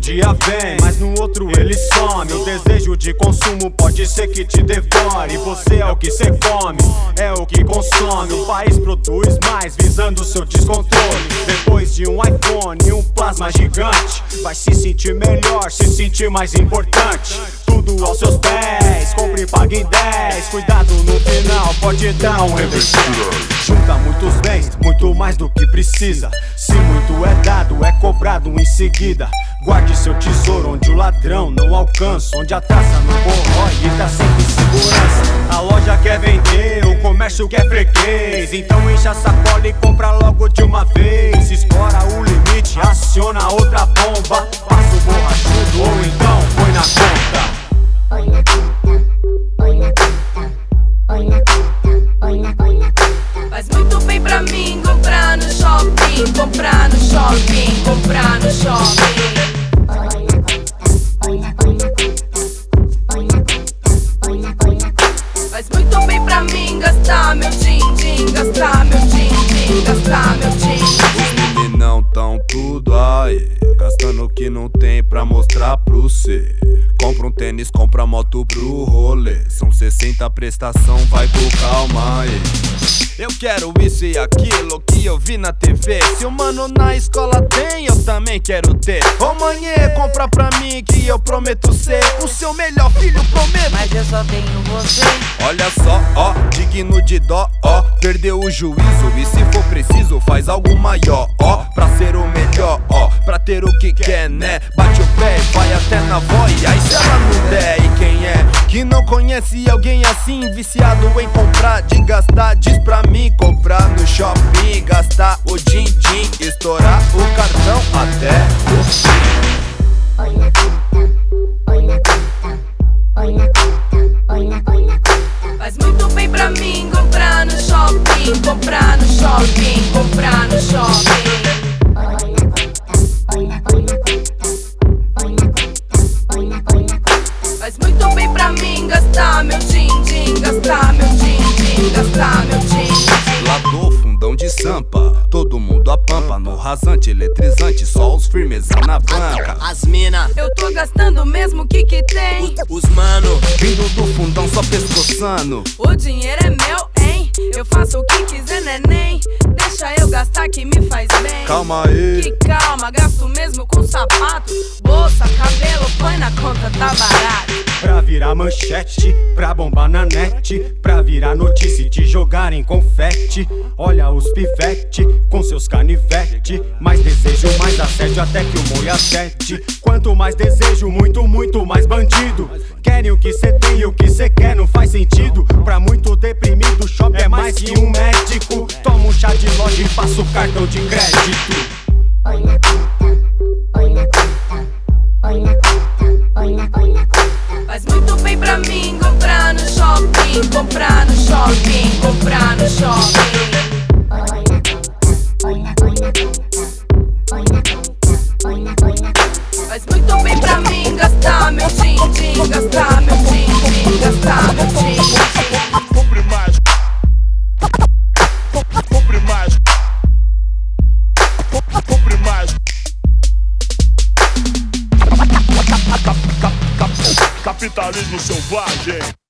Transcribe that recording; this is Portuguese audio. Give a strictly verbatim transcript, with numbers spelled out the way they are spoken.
dia vem, mas no outro ele some. O desejo de consumo pode ser que te devore. Você é o que cê come, é o que consome. O país produz mais, visando seu descontrole. Depois de um iPhone e um plasma gigante, vai se sentir melhor, se sentir mais importante. Tudo aos seus pés, compre e pague em dez. Cuidado no final, pode dar um reverso. Junta muitos bens, muito mais do que precisa. Se muito é dado, é cobrado em seguida. Guarde seu tesouro onde o ladrão não alcança, onde a taça não corrói e tá sempre em segurança. A loja quer vender, o comércio quer freguês. Então enche a sacola e compra logo de uma vez. Explora o limite, aciona outra bomba. Passa o borrachudo ou então põe na conta. Põe na conta, põe na conta, põe na conta, põe na conta. Faz muito bem pra mim comprar no shopping, comprar no shopping, comprar no shopping. Põe na conta, põe na, põe na conta, põe na conta, põe na, põe na conta. Faz muito bem pra mim gastar meu din-din, gastar meu din-din, gastar meu din-din. Os meninão tão tudo aí, gastando o que não tem pra mostrar pro cê. Compra um tênis, compra moto pro rolê. São sessenta prestação, vai com calma aí. Eu quero isso e aquilo que eu vi na T V. Se o mano na escola tem, eu também quero ter. Ô manhê, compra pra mim que eu prometo ser o seu melhor filho, prometo. Mas eu só tenho você. Olha só, ó, digno de dó, ó. Perdeu o juízo e se for preciso faz algo maior, ó. Pra ser o melhor, ó, pra ter o que quer, né? Bate o pé, vai até na avó e aí se ela não der. E quem é que não conhece alguém assim, viciado em comprar, de gastar, diz pra mim. Comprar no shopping, gastar o din-din, estourar o cartão até o fim. Põe na conta, põe na conta, põe na conta, põe na, põe na conta. Faz muito bem pra mim comprar no shopping, comprar no shopping, comprar no shopping. Põe na conta, põe na, põe na conta, põe na conta, põe na, põe na conta. Faz muito bem pra mim gastar meu din-din, gastar meu din-din, gastar meu din-din. Lador, fundão de sampa, todo mundo a pampa. No rasante, eletrizante, só os firmeza na banca. As mina, Eu tô gastando mesmo o que que tem. os mano, Vindo do fundão só pescoçando. O dinheiro é meu, hein? Eu faço o que quiser, neném. Deixa eu gastar que me faz bem. Calma aí. Que calma, gasto mesmo com sapato. Bolsa, cabelo, põe na conta, tá barato. Pra virar manchete, pra bombar na net, pra virar notícia e te jogar em confete. Olha os pivete com seus canivete. Mais desejo, mais assédio, até que o molho acete. Quanto mais desejo, muito, muito mais bandido. Querem o que cê tem e o que cê quer não faz sentido. Pra muito deprimido, shopping é mais que um médico. Toma um chá de loja e passa o cartão de crédito. Põe na conta, põe na conta, põe na conta, põe na, põe na conta. Faz muito bem pra mim comprar no shopping, comprar no shopping, comprar no shopping. Põe na conta, põe na, põe na conta, põe na conta, põe na, põe na conta. Faz muito bem pra mim gastar meu din-din, gastar meu din-din, gastar meu din-din. Compre mais. Compre mais. Compre mais. Capitalismo selvagem.